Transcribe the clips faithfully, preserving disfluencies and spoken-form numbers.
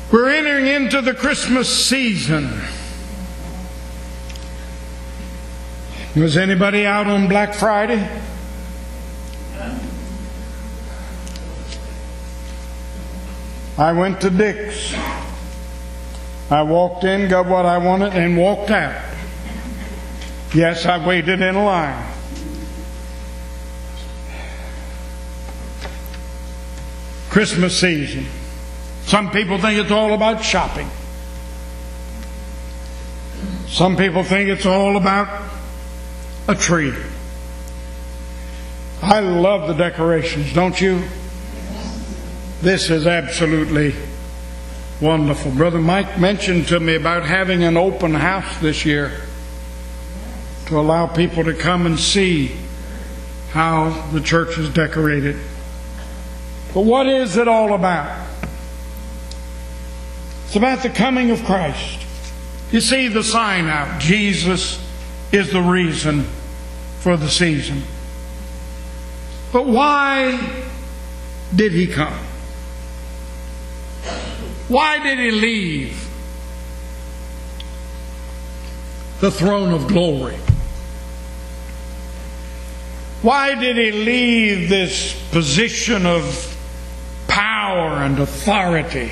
We're entering into the Christmas season. Was anybody out on Black Friday? I went to Dick's. I walked in, got what I wanted, and walked out. Yes, I waited in a line. Christmas season. Some people think it's all about shopping. Some people think it's all about a tree. I love the decorations, don't you? This is absolutely wonderful. Brother Mike mentioned to me about having an open house this year to allow people to come and see how the church is decorated. But what is it all about? It's about the coming of Christ. You see the sign out. Jesus is the reason for the season. But why did He come? Why did He leave the throne of glory? Why did He leave this position of power and authority,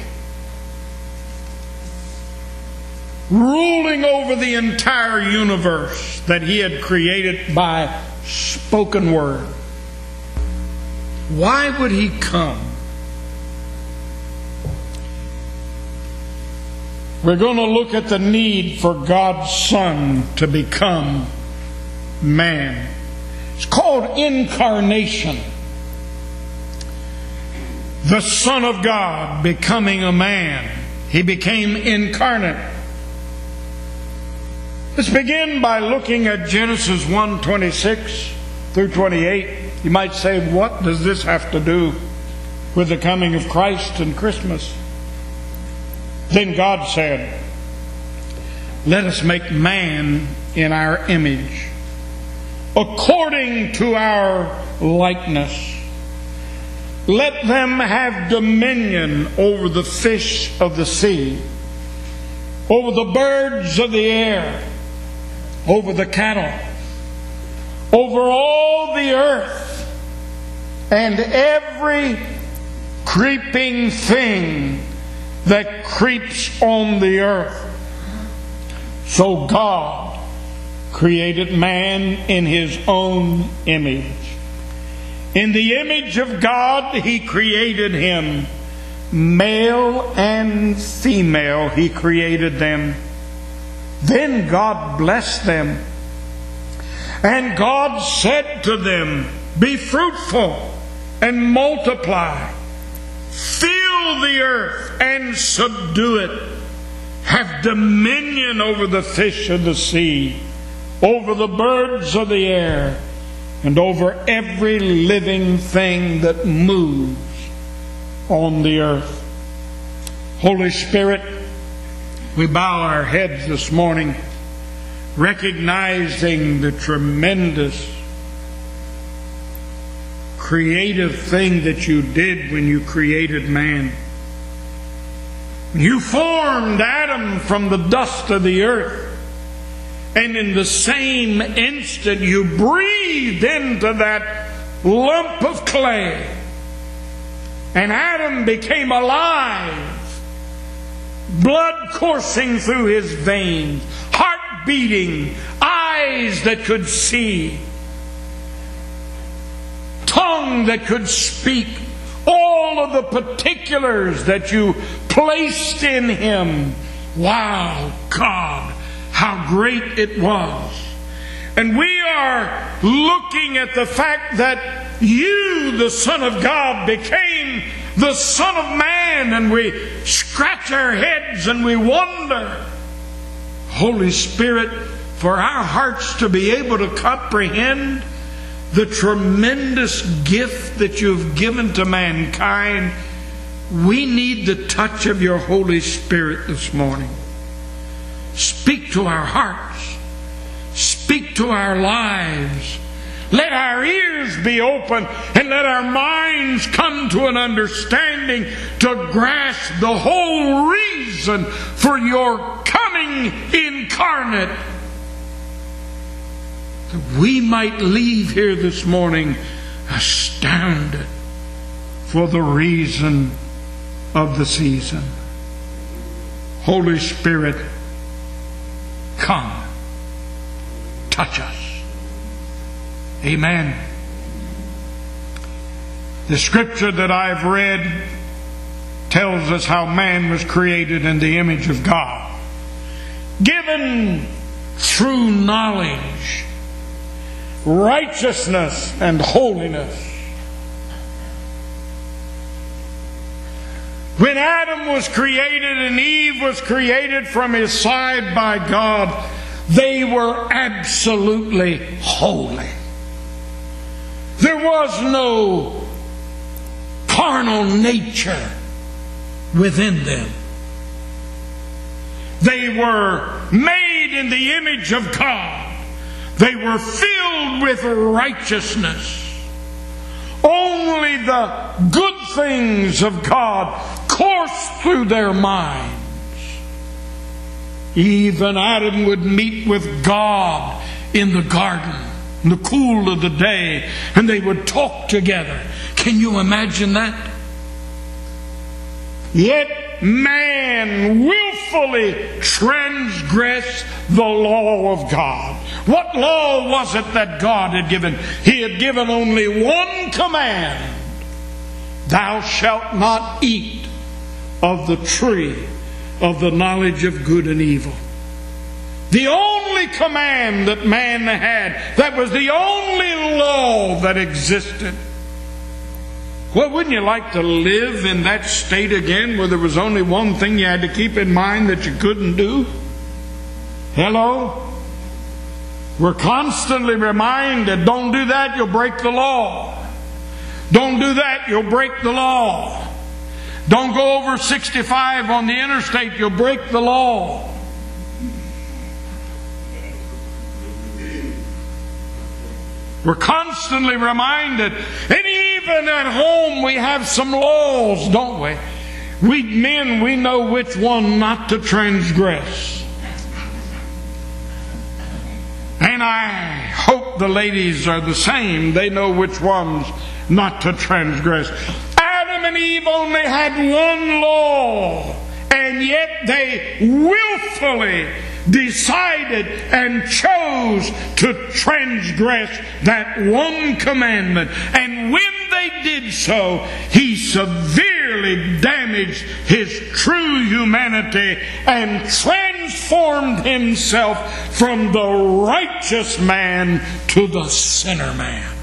ruling over the entire universe that He had created by spoken word? Why would He come? We're going to look at the need for God's Son to become man. It's called incarnation. The Son of God becoming a man. He became incarnate. Let's begin by looking at Genesis one twenty-six through twenty-eight. You might say, what does this have to do with the coming of Christ and Christmas? Then God said, let us make man in our image, according to our likeness. Let them have dominion over the fish of the sea, over the birds of the air, over the cattle, over all the earth, and every creeping thing that creeps on the earth. So God created man in His own image. In the image of God He created him. Male and female He created them. Then God blessed them. And God said to them, be fruitful and multiply. Fill the earth and subdue it. Have dominion over the fish of the sea, over the birds of the air, and over every living thing that moves on the earth. Holy Spirit, we bow our heads this morning, recognizing the tremendous creative thing that You did when You created man. You formed Adam from the dust of the earth. And in the same instant You breathed into that lump of clay. And Adam became alive. Blood coursing through his veins. Heart beating. Eyes that could see. Tongue that could speak. All of the particulars that You placed in him. Wow, God, how great it was. And we are looking at the fact that You, the Son of God, became the Son of Man, and we scratch our heads and we wonder, Holy Spirit, for our hearts to be able to comprehend the tremendous gift that You've given to mankind, we need the touch of Your Holy Spirit this morning. Speak to our hearts. Speak to our lives. Let our ears be open and let our minds come to an understanding to grasp the whole reason for your coming incarnate. That we might leave here this morning astounded for the reason of the season. Holy Spirit, come, touch us. Amen. The scripture that I've read tells us how man was created in the image of God, given through knowledge, righteousness, and holiness. When Adam was created and Eve was created from his side by God, they were absolutely holy. There was no carnal nature within them. They were made in the image of God. They were filled with righteousness. Only the good things of God coursed through their minds. Eve and Adam would meet with God in the garden in the cool of the day, and they would talk together. Can you imagine that? Yet man willfully transgressed the law of God. What law was it that God had given? He had given only one command: thou shalt not eat of the tree of the knowledge of good and evil. The only command that man had, that was the only law that existed. Well, wouldn't you like to live in that state again where there was only one thing you had to keep in mind that you couldn't do? Hello? We're constantly reminded, don't do that, you'll break the law. Don't do that, you'll break the law. Don't go over sixty-five on the interstate, you'll break the law. We're constantly reminded, and even at home we have some laws, don't we? We men, we know which one not to transgress. And I hope the ladies are the same. They know which ones not to transgress. Adam and Eve only had one law, and yet they willfully decided and chose to transgress that one commandment. And when they did so, he severely damaged his true humanity and transformed himself from the righteous man to the sinner man,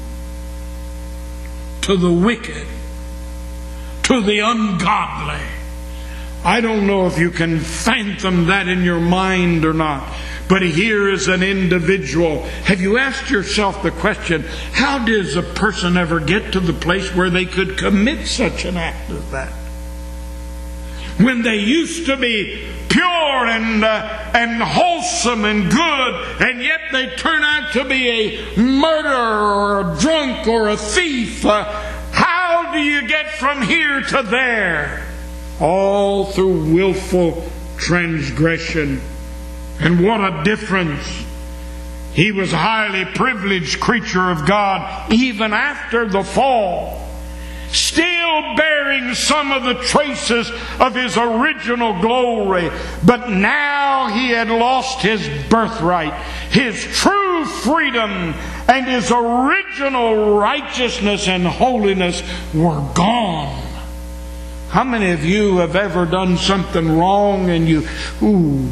to the wicked, to the ungodly. I don't know if you can fathom that in your mind or not. But here is an individual. Have you asked yourself the question, how does a person ever get to the place where they could commit such an act as that? When they used to be pure and uh, and wholesome and good, and yet they turn out to be a murderer or a drunk or a thief. Uh, how do you get from here to there? All through willful transgression. And what a difference. He was a highly privileged creature of God even after the fall, still bearing some of the traces of his original glory. But now he had lost his birthright, his true freedom, and his original righteousness and holiness were gone. How many of you have ever done something wrong and you, ooh,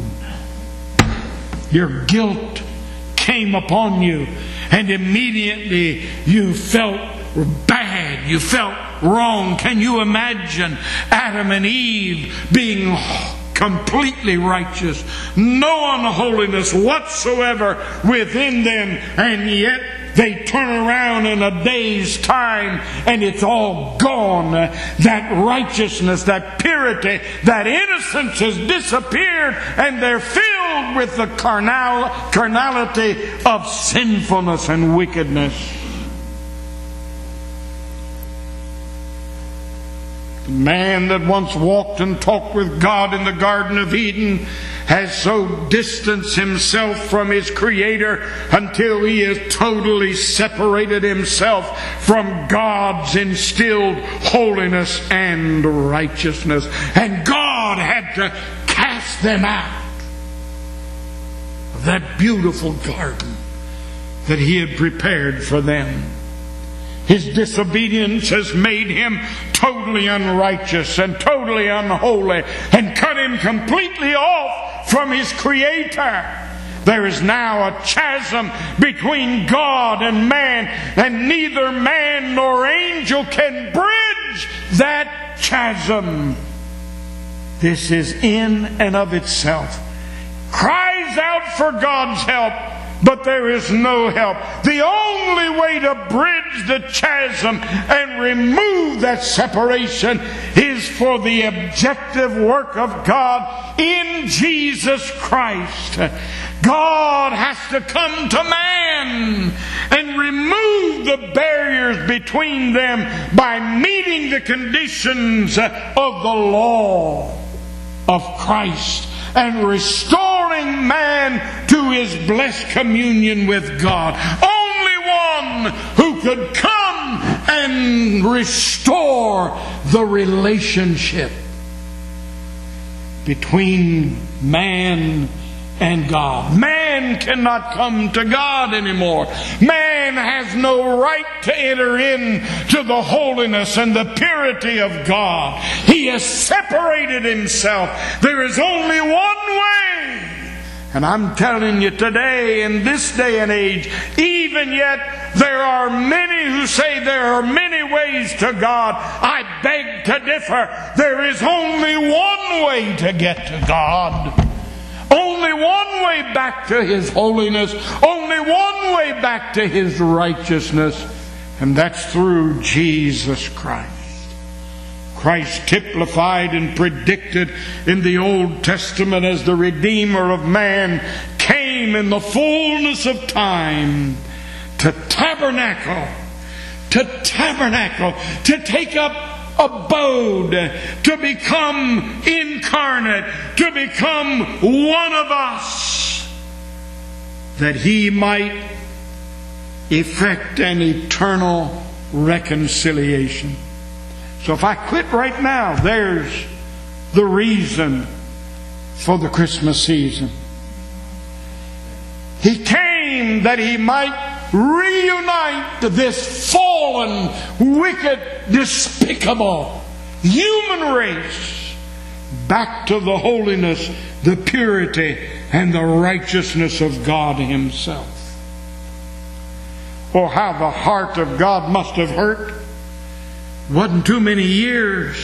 your guilt came upon you and immediately you felt bad, you felt wrong? Can you imagine Adam and Eve being completely righteous, no unholiness whatsoever within them, and yet they turn around in a day's time and it's all gone. That righteousness, that purity, that innocence has disappeared, and they're filled filled with the carnal, carnality of sinfulness and wickedness. The man that once walked and talked with God in the Garden of Eden has so distanced himself from his Creator until he has totally separated himself from God's instilled holiness and righteousness. And God had to cast them out of that beautiful garden that He had prepared for them. His disobedience has made him totally unrighteous and totally unholy and cut him completely off from his Creator. There is now a chasm between God and man, and neither man nor angel can bridge that chasm. This is in and of itself. Cries out for God's help, but there is no help. The only way to bridge the chasm and remove that separation is for the objective work of God in Jesus Christ. God has to come to man and remove the barriers between them by meeting the conditions of the law of Christ and restoring man to his blessed communion with God. Only one who could come and restore the relationship between man and God. Man cannot come to God anymore. Man has no right to enter into the holiness and the purity of God. He has separated himself. There is only one way. And I'm telling you today, in this day and age, even yet, there are many who say there are many ways to God. I beg to differ. There is only one way to get to God. Only one way back to His holiness. Only one way back to His righteousness. And that's through Jesus Christ. Christ typified and predicted in the Old Testament as the Redeemer of man came in the fullness of time to tabernacle, to tabernacle, to take up abode, to become incarnate, to become one of us, that He might effect an eternal reconciliation. So if I quit right now, there's the reason for the Christmas season. He came that He might reunite this fallen, wicked, despicable human race back to the holiness, the purity, and the righteousness of God Himself. Oh, how the heart of God must have hurt. Wasn't too many years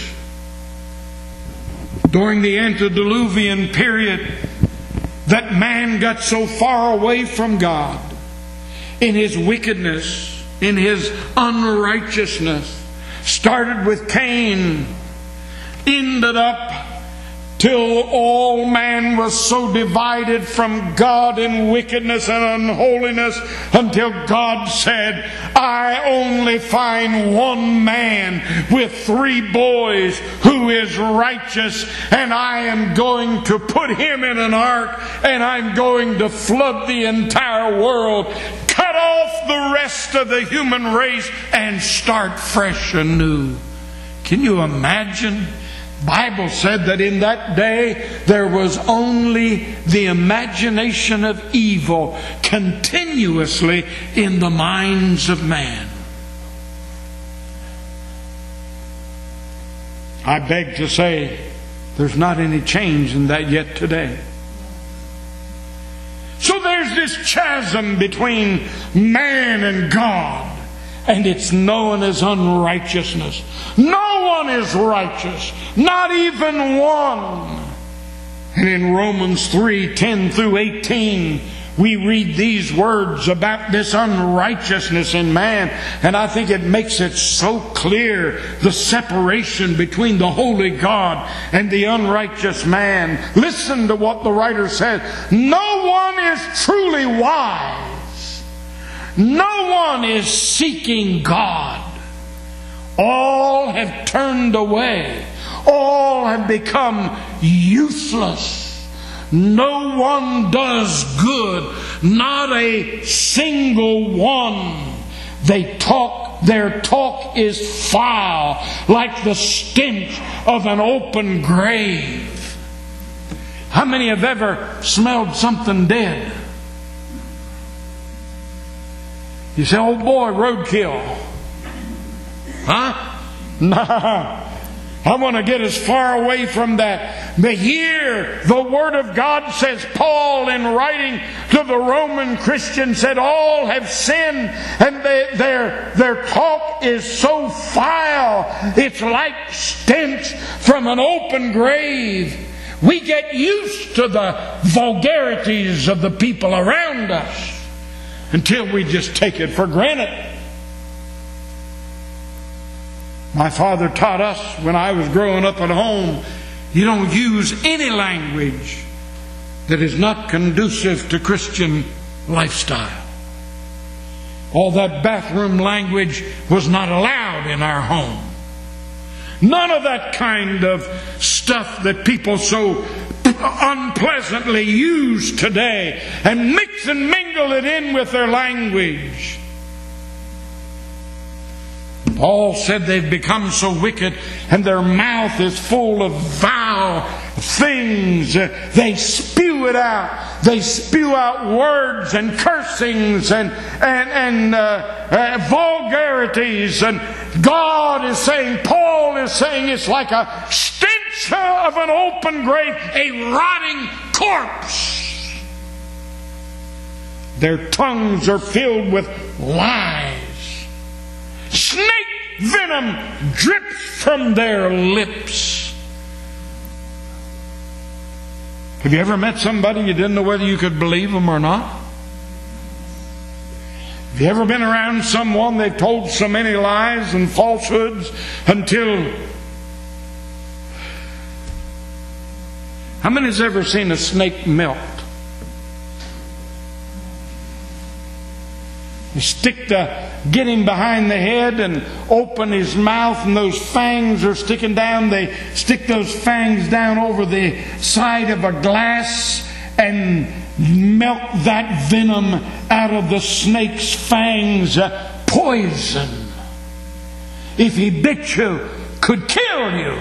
during the antediluvian period that man got so far away from God in his wickedness, in his unrighteousness. Started with Cain, ended up till all man was so divided from God in wickedness and unholiness, until God said, I only find one man with three boys who is righteous, and I am going to put him in an ark, and I'm going to flood the entire world, cut off the rest of the human race, and start fresh anew. Can you imagine? Bible said that in that day there was only the imagination of evil continuously in the minds of man. I beg to say there's not any change in that yet today. So there's this chasm between man and God. And it's known as unrighteousness. No one is righteous. Not even one. And in Romans three, ten through eighteen, we read these words about this unrighteousness in man, and I think it makes it so clear the separation between the holy God and the unrighteous man. Listen to what the writer says. No one is truly wise. No one is seeking God. All have turned away. All have become useless. No one does good, not a single one. They talk, their talk is foul, like the stench of an open grave. How many have ever smelled something dead? You say, oh boy, roadkill. Huh? Nah. I want to get as far away from that. But here, the Word of God says, Paul, in writing to the Roman Christians, said, all have sinned, and they, their, their talk is so foul, it's like stench from an open grave. We get used to the vulgarities of the people around us until we just take it for granted. My father taught us when I was growing up at home, you don't use any language that is not conducive to Christian lifestyle. All that bathroom language was not allowed in our home. None of that kind of stuff that people so unpleasantly use today and mix and mingle it in with their language. Paul said they've become so wicked and their mouth is full of vile things. They spew it out. They spew out words and cursings and, and, and uh, uh, vulgarities. And God is saying, Paul is saying, it's like a stench of an open grave, a rotting corpse. Their tongues are filled with lies. Snake venom drips from their lips. Have you ever met somebody you didn't know whether you could believe them or not? Have you ever been around someone they've told so many lies and falsehoods until... How many has ever seen a snake melt? You stick the, get him behind the head and open his mouth, and those fangs are sticking down. They stick those fangs down over the side of a glass and melt that venom out of the snake's fangs. Uh, poison, if he bit you, could kill you.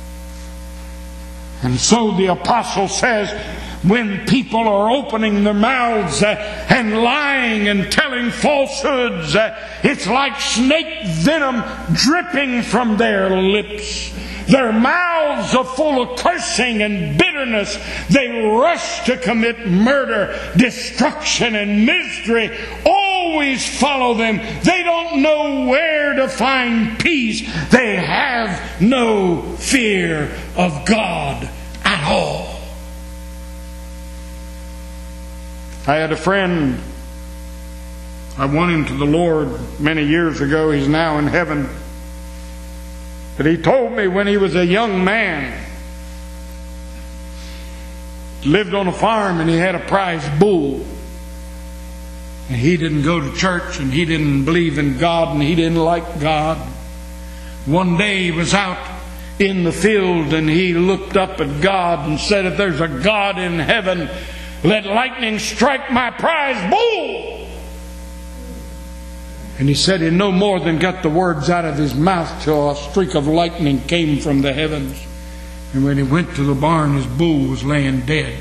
And so the apostle says, when people are opening their mouths uh, and lying and telling falsehoods, uh, it's like snake venom dripping from their lips. Their mouths are full of cursing and bitterness. They rush to commit murder, destruction, and misery. Always follow them. They don't know where to find peace. They have no fear of God at all. I had a friend, I won him to the Lord many years ago. He's now in heaven. But he told me when he was a young man, lived on a farm and he had a prize bull. And he didn't go to church and he didn't believe in God and he didn't like God. One day he was out in the field and he looked up at God and said, if there's a God in heaven, let lightning strike my prize bull. And he said he no more than got the words out of his mouth till a streak of lightning came from the heavens. And when he went to the barn, his bull was laying dead.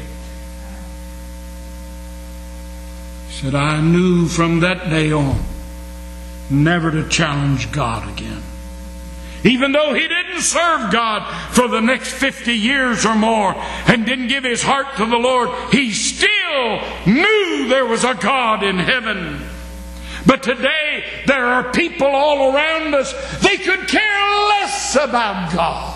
He said, I knew from that day on never to challenge God again. Even though he didn't serve God for the next fifty years or more and didn't give his heart to the Lord, he still knew there was a God in heaven. But today there are people all around us, they could care less about God.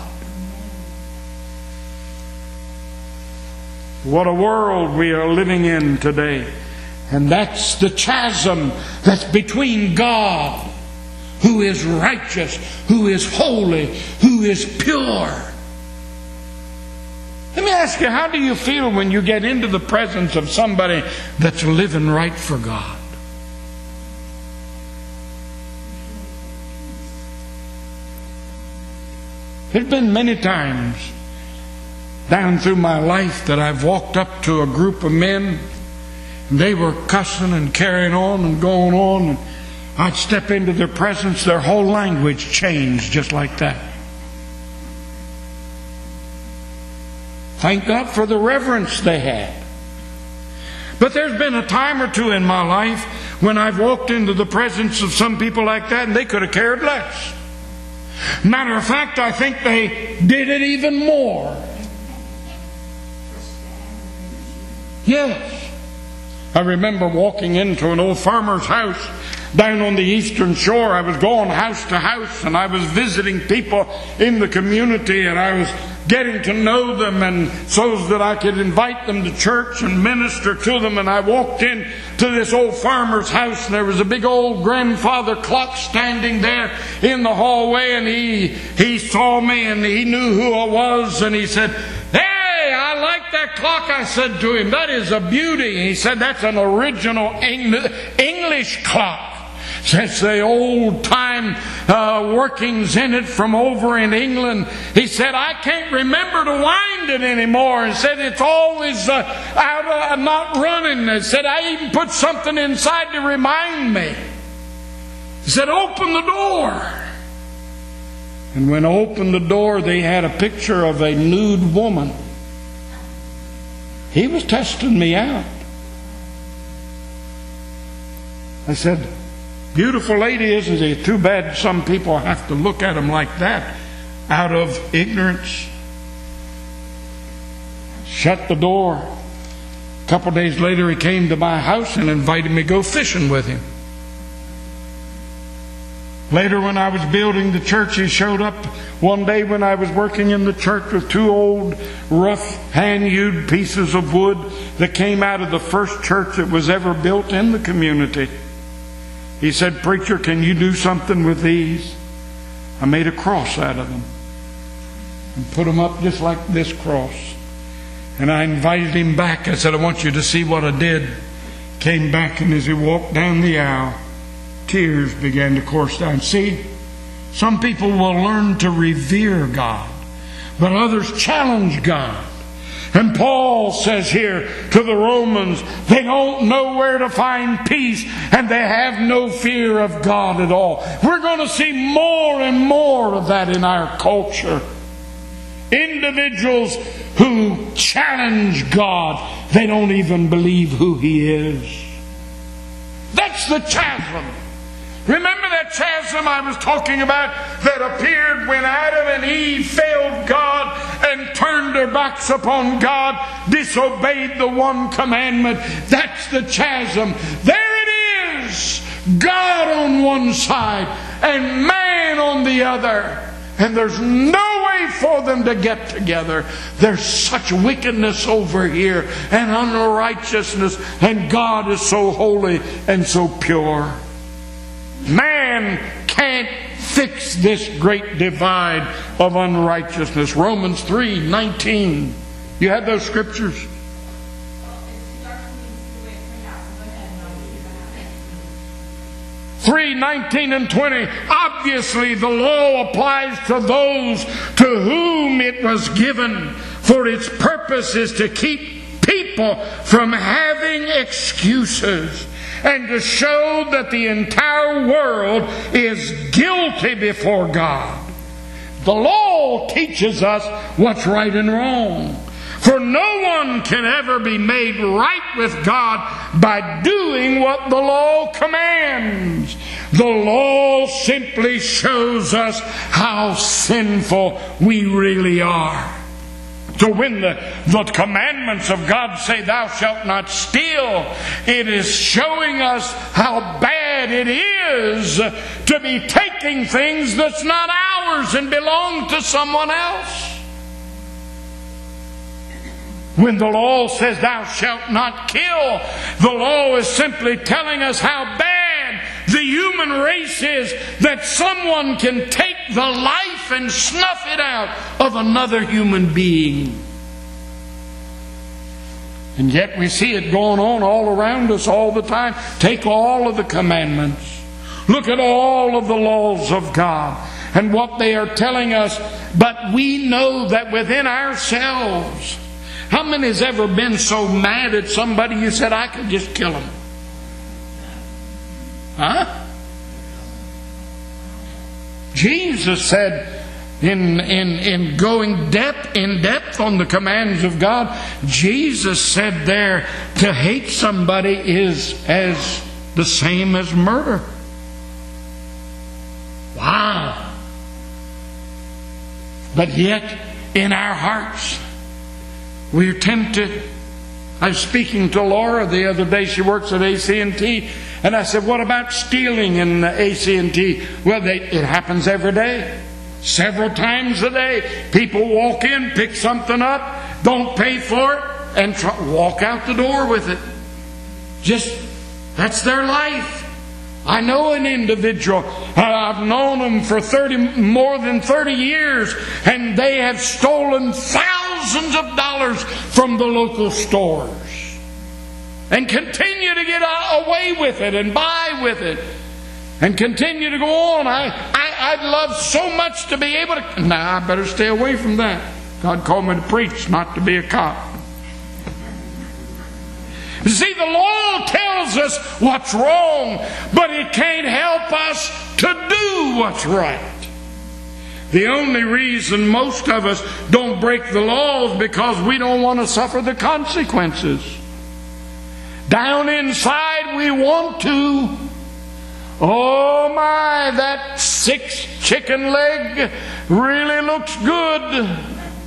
What a world we are living in today. And that's the chasm that's between God, who is righteous, who is holy, who is pure. Let me ask you, how do you feel when you get into the presence of somebody that's living right for God? There's been many times down through my life that I've walked up to a group of men, and they were cussing and carrying on and going on, and I'd step into their presence, their whole language changed just like that. Thank God for the reverence they had. But there's been a time or two in my life when I've walked into the presence of some people like that and they could have cared less. Matter of fact, I think they did it even more. Yes. I remember walking into an old farmer's house down on the eastern shore. I was going house to house and I was visiting people in the community, and I was getting to know them, and so that I could invite them to church and minister to them. And I walked in to this old farmer's house, and there was a big old grandfather clock standing there in the hallway, and he he saw me and he knew who I was, and he said, "Hey, I like that clock." I said to him, "That is a beauty." He said, "That's an original English clock. Since the old time uh, workings in it from over in England." He said, "I can't remember to wind it anymore." He said, "It's always uh, out, uh, not running." He said, "I even put something inside to remind me." He said, "Open the door." And when I opened the door, they had a picture of a nude woman. He was testing me out. I said, "Beautiful lady, isn't she? Too bad some people have to look at them like that out of ignorance." Shut the door. A couple of days later, he came to my house and invited me to go fishing with him. Later, when I was building the church, he showed up one day when I was working in the church with two old, rough, hand-hewed pieces of wood that came out of the first church that was ever built in the community. He said, "Preacher, can you do something with these?" I made a cross out of them and put them up just like this cross. And I invited him back. I said, "I want you to see what I did." Came back, and as he walked down the aisle, tears began to course down. See, some people will learn to revere God, but others challenge God. And Paul says here to the Romans, they don't know where to find peace, and they have no fear of God at all. We're going to see more and more of that in our culture. Individuals who challenge God, they don't even believe who He is. That's the chasm. Remember that chasm I was talking about that appeared when Adam and Eve failed God and turned their backs upon God, disobeyed the one commandment? That's the chasm. There it is. God on one side and man on the other. And there's no way for them to get together. There's such wickedness over here and unrighteousness, and God is so holy and so pure. Man can't fix this great divide of unrighteousness. Romans three nineteen. You have those scriptures? three nineteen and twenty. Obviously, the law applies to those to whom it was given, for its purpose is to keep people from having excuses, and to show that the entire world is guilty before God. The law teaches us what's right and wrong. For no one can ever be made right with God by doing what the law commands. The law simply shows us how sinful we really are. So when the, the commandments of God say, "Thou shalt not steal," it is showing us how bad it is to be taking things that's not ours and belong to someone else. When the law says thou shalt not kill, the law is simply telling us how bad the human race is, that someone can take the life and snuff it out of another human being. And yet we see it going on all around us all the time. Take all of the commandments. Look at all of the laws of God and what they are telling us. But we know that within ourselves, how many has ever been so mad at somebody you said, I could just kill him? Huh? Jesus said, in, in, in going depth, in depth on the commands of God, Jesus said there, to hate somebody is as the same as murder. Wow. But yet, in our hearts, we're tempted. I was speaking to Laura the other day. She works at A C and T. And I said, what about stealing in A C and T? Well, they, it happens every day. Several times a day. People walk in, pick something up, don't pay for it, and try, walk out the door with it. Just, that's their life. I know an individual, I've known them for thirty, more than thirty years, and they have stolen thousands of dollars from the local stores. And continue to get away with it and buy with it. And continue to go on. I, I, I'd love so much to be able to... Nah, I better stay away from that. God called me to preach, not to be a cop. You see, the law tells us what's wrong, but it can't help us to do what's right. The only reason most of us don't break the law is because we don't want to suffer the consequences. Down inside we want to. Oh my, that six chicken leg really looks good.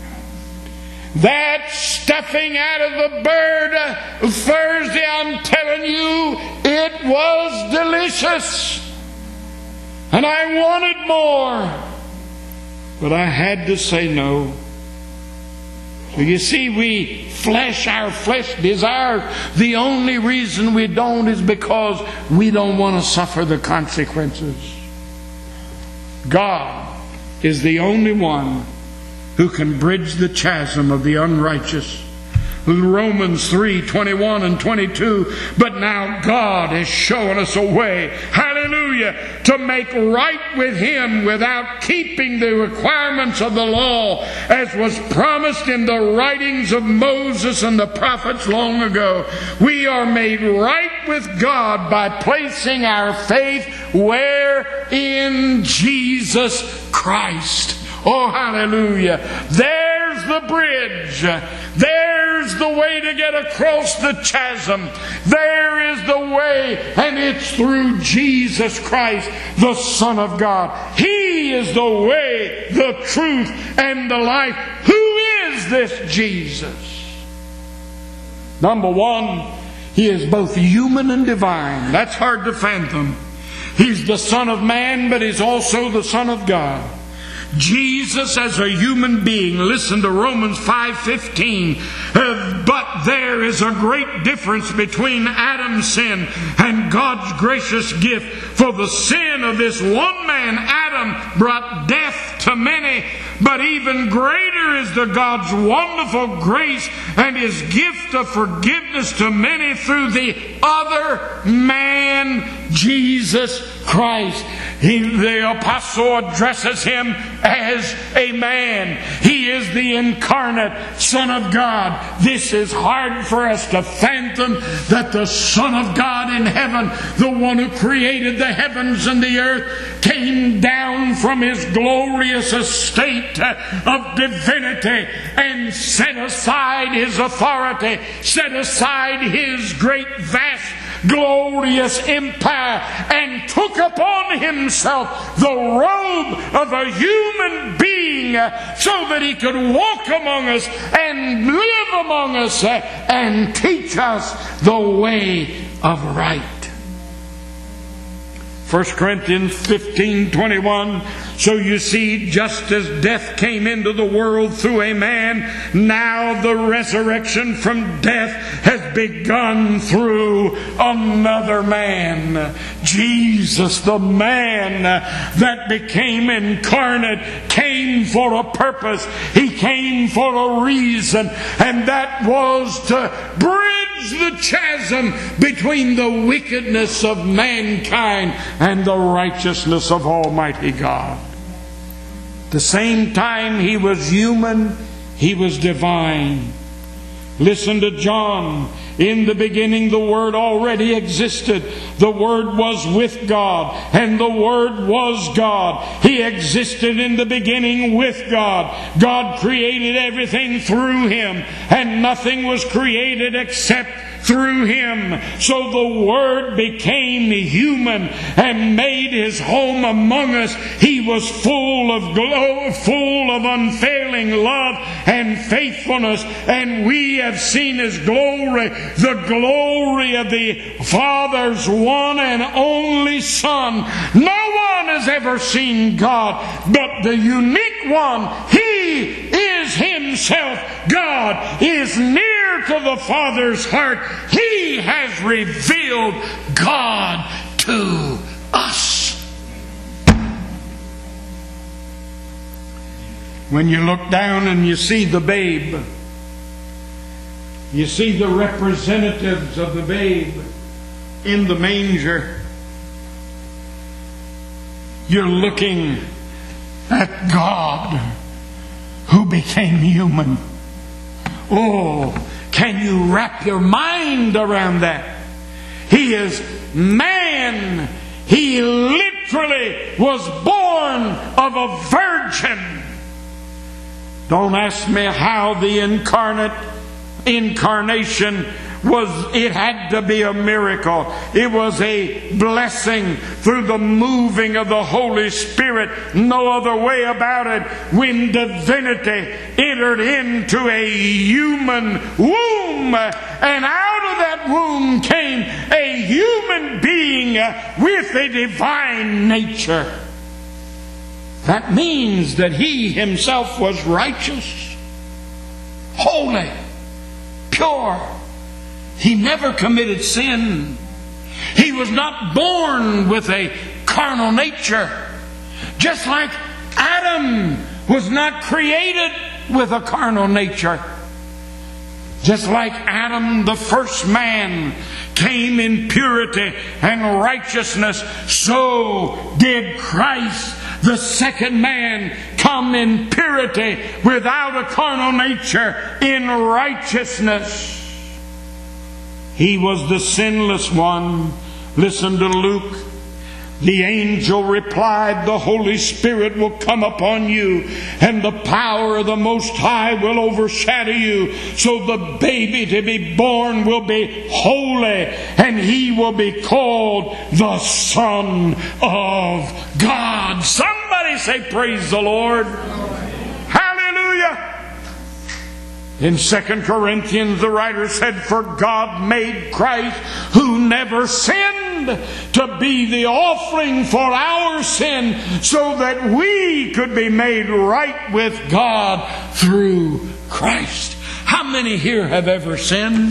That stuffing out of the bird Thursday, I'm telling you, it was delicious. And I wanted more. But I had to say no. So you see, we flesh, our flesh desires. The only reason we don't is because we don't want to suffer the consequences. God is the only one who can bridge the chasm of the unrighteous. Romans three, twenty-one and twenty-two. But now God has shown us a way, hallelujah, to make right with Him without keeping the requirements of the law, as was promised in the writings of Moses and the prophets long ago. We are made right with God by placing our faith where? In Jesus Christ. Oh, hallelujah. There's the bridge. There's the way to get across the chasm. There is the way, and it's through Jesus Christ, the Son of God. He is the way, the truth, and the life. Who is this Jesus? Number one, He is both human and divine. That's hard to fathom. He's the Son of Man, but He's also the Son of God. Jesus as a human being, listen to Romans five fifteen. Uh, but there is a great difference between Adam's sin and God's gracious gift. For the sin of this one man, Adam, brought death to many. But even greater is the God's wonderful grace and His gift of forgiveness to many through the other man, Jesus Christ. He, the apostle addresses Him as a man. He is the incarnate Son of God. This is hard for us to fathom, that the Son of God in heaven, the one who created the heavens and the earth, came down from His glorious estate of divinity and set aside His authority, set aside His great vast glorious empire, and took upon Himself the robe of a human being so that He could walk among us and live among us and teach us the way of right. First Corinthians fifteen twenty-one. So you see, just as death came into the world through a man, now the resurrection from death has begun through another man. Jesus, the man that became incarnate, came for a purpose. He came for a reason, and that was to bridge the chasm between the wickedness of mankind and the righteousness of Almighty God. At the same time he was human, he was divine. Listen to John. In the beginning the Word already existed. The Word was with God, and the Word was God. He existed in the beginning with God. God created everything through Him, and nothing was created except through Him. So the Word became human and made His home among us. He was full of glow, full of unfailing love and faithfulness, and we have seen His glory, the glory of the Father's one and only Son. No one has ever seen God, but the unique one, He is Himself. God is near to the Father's heart. He has revealed God to us. When you look down and you see the babe, you see the representatives of the babe in the manger, you're looking at God who became human. Oh, can you wrap your mind around that? He is man. He literally was born of a virgin. Don't ask me how the incarnate incarnation was. It had to be a miracle. It was a blessing through the moving of the Holy Spirit. No other way about it. When divinity entered into a human womb, and out of that womb came a human being with a divine nature. That means that He Himself was righteous, holy, pure. He never committed sin. He was not born with a carnal nature. Just like Adam was not created with a carnal nature. Just like Adam, the first man, came in purity and righteousness, so did Christ, the second man, come in purity without a carnal nature, in righteousness. He was the sinless one. Listen to Luke. The angel replied, the Holy Spirit will come upon you, and the power of the Most High will overshadow you. So the baby to be born will be holy, and He will be called the Son of God. Somebody say, praise the Lord. Hallelujah. In Second Corinthians, the writer said, for God made Christ, who never sinned, to be the offering for our sin, so that we could be made right with God through Christ. How many here have ever sinned?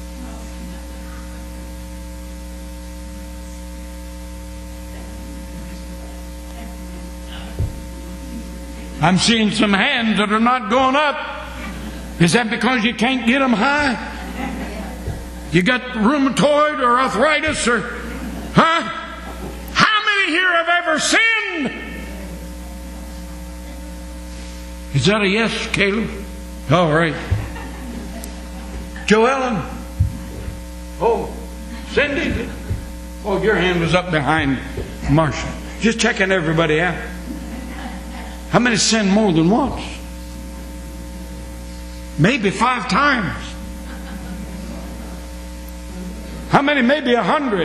I'm seeing some hands that are not going up. Is that because you can't get them high? You got rheumatoid or arthritis or... Huh? How many here have ever sinned? Is that a yes, Caleb? All right. Joellen? Oh, Cindy? Oh, your hand was up behind Marshall. Just checking everybody out. How many sinned more than once? Maybe five times. How many? Maybe a hundred.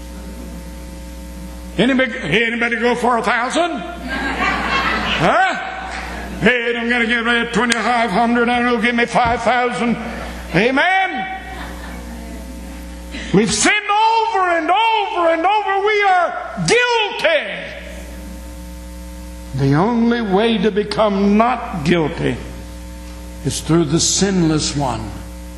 Anybody, anybody go for a thousand? Huh? Hey, I'm going to give me twenty-five hundred. I don't know, give me five thousand. Amen. We've sinned over over and over and over we are guilty. The only way to become not guilty is through the sinless one,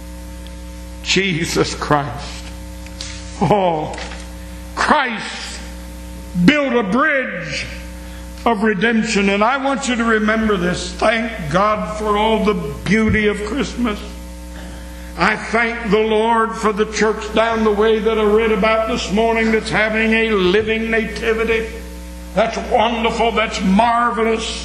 Jesus Christ. Oh, Christ built a bridge of redemption. And I want you to remember this. Thank God for all the beauty of Christmas. I thank the Lord for the church down the way that I read about this morning that's having a living nativity. That's wonderful. That's marvelous.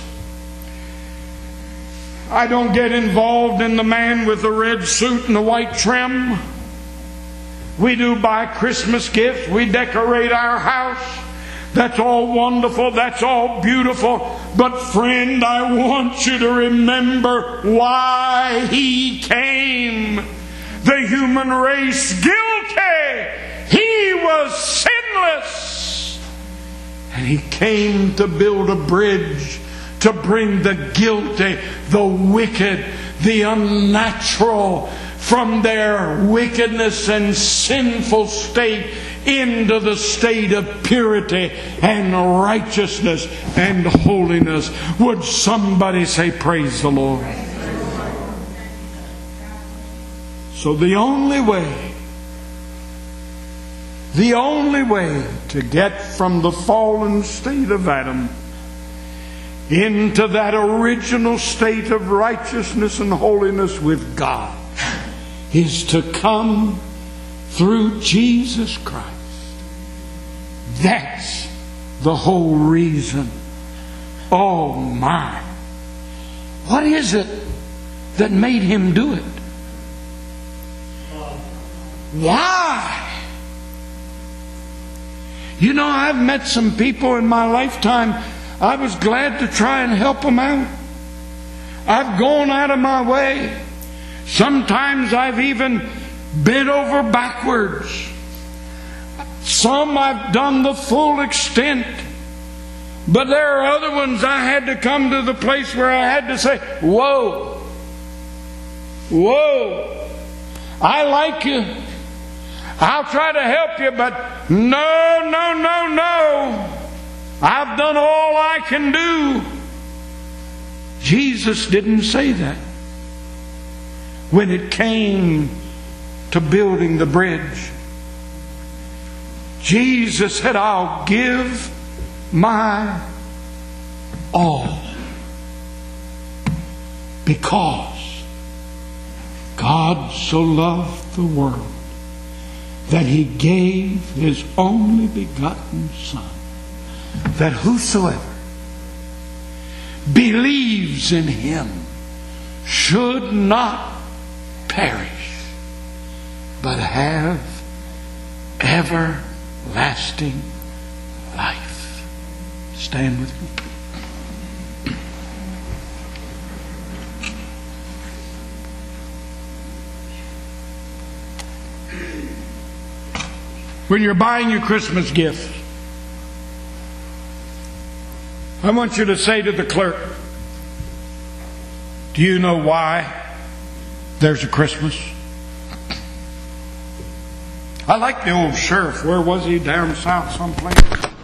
I don't get involved in the man with the red suit and the white trim. We do buy Christmas gifts. We decorate our house. That's all wonderful. That's all beautiful. But friend, I want you to remember why He came. The human race guilty. He was sinless. And He came to build a bridge to bring the guilty, the wicked, the unnatural from their wickedness and sinful state into the state of purity and righteousness and holiness. Would somebody say, praise the Lord? So the only way, the only way to get from the fallen state of Adam into that original state of righteousness and holiness with God is to come through Jesus Christ. That's the whole reason. Oh my. What is it that made Him do it? Why? You know, I've met some people in my lifetime. I was glad to try and help them out. I've gone out of my way. Sometimes I've even bent over backwards. Some I've done the full extent. But there are other ones I had to come to the place where I had to say, whoa, whoa, I like you. I'll try to help you, but no, no, no, no. I've done all I can do. Jesus didn't say that when it came to building the bridge. Jesus said, I'll give my all because God so loved the world that He gave His only begotten Son, that whosoever believes in Him should not perish, but have everlasting life. Stand with me. When you're buying your Christmas gift, I want you to say to the clerk, do you know why there's a Christmas? I like the old sheriff. Where was he? Down south someplace.